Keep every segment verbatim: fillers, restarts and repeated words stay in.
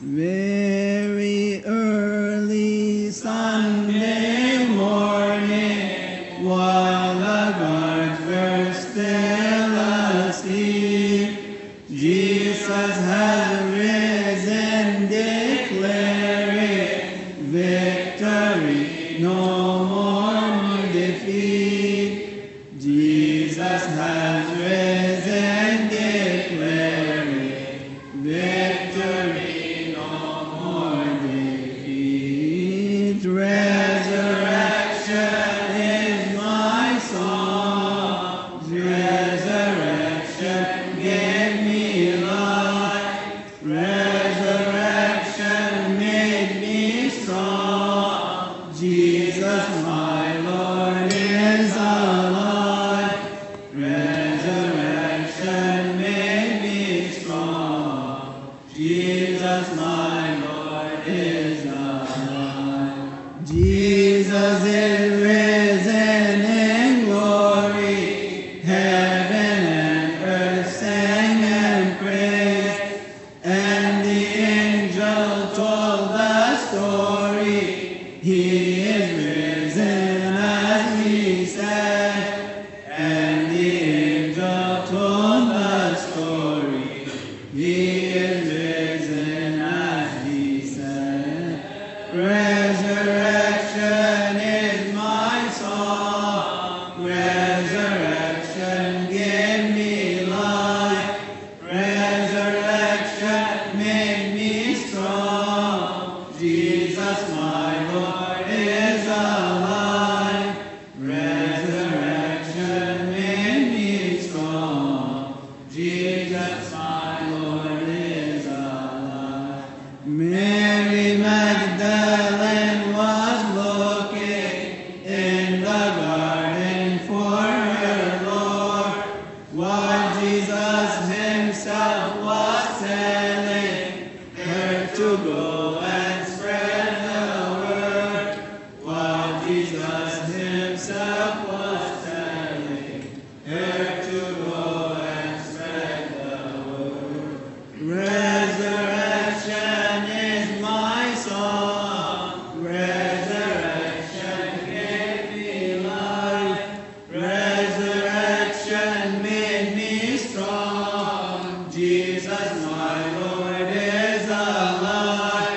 Very early Sunday morning, while the guards were still asleep, Jesus has risen, declaring victory, no more defeat. Jesus has risen, declaring victory, no more defeat. Resurrection is my song. Resurrection gave me life. Resurrection made me strong. Jesus, my Lord, is alive. Resurrection made me strong. Jesus, my Lord, is alive. Jesus is risen in glory. Heaven and earth sang and praised, and the angel told the story. He is risen as he said, and the angel told the story. He is risen as he said. Resurrection is my song. Resurrection gave me life. Resurrection made me strong. Jesus, my Lord, is alive. Resurrection made me strong. Jesus, my Lord, is alive. Mary Magdalene was looking in the garden for her Lord, while Jesus himself was telling her to go and spread the word. While Jesus himself was telling her to go and spread the word. Resurrection is my song. Resurrection gave me life. Resurrection made me strong. Jesus, my Lord, is alive.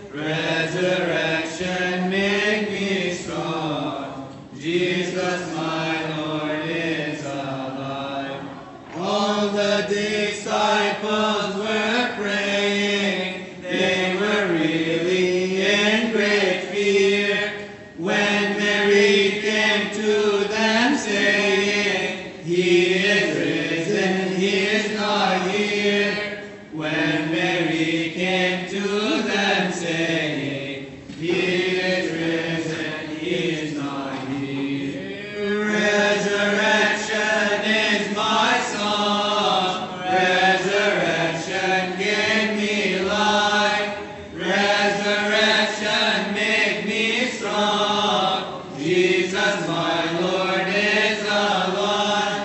Resurrection made me strong. Jesus, my Lord, is alive. All the disciples were praying. They were really in great fear when Mary came to them saying, He is risen, He is not here. When Mary came to them saying, He is risen, He is not here. Resurrection is my song. Resurrection gave me life. Resurrection made me strong. Jesus, my Lord, is alive.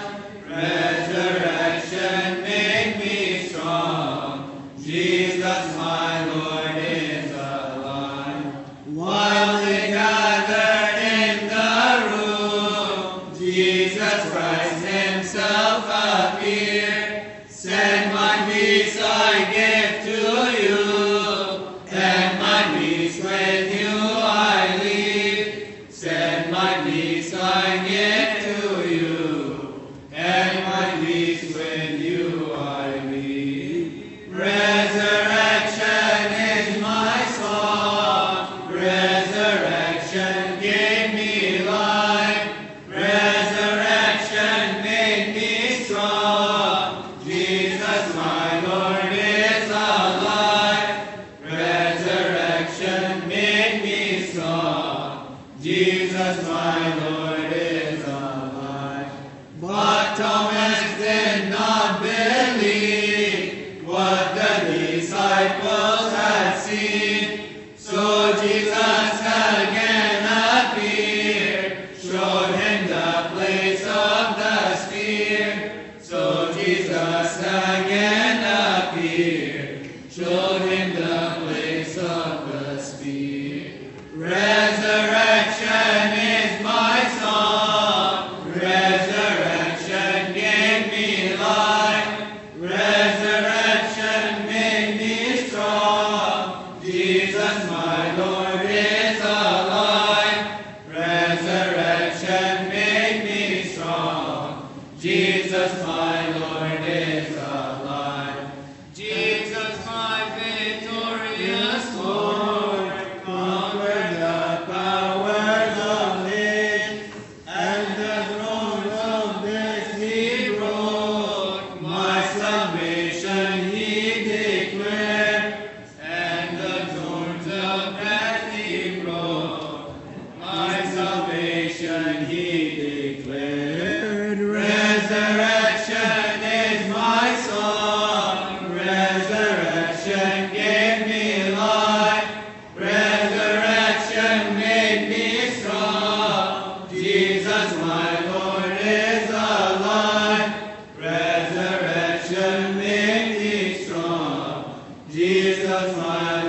Resurrection made me strong. Jesus, my Lord, is alive. While they gathered in the room, Jesus Christ himself appeared, said, My peace I give to you, and my peace with you I leave. Said, My peace I give to you, and my peace with you I leave. Resurrection is Jesus, my